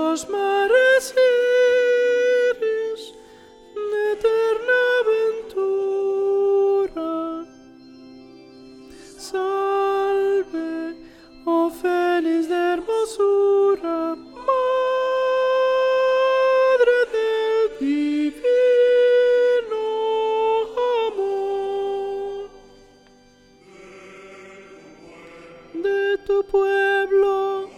los mares iris de eterna aventura. Salve, oh feliz de hermosura, Madre del divino amor. De tu pueblo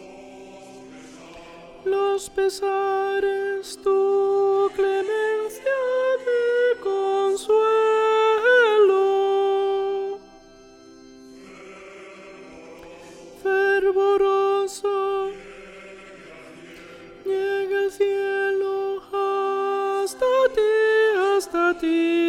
los pesares, tu clemencia de consuelo. Fervoroso llega el cielo hasta ti,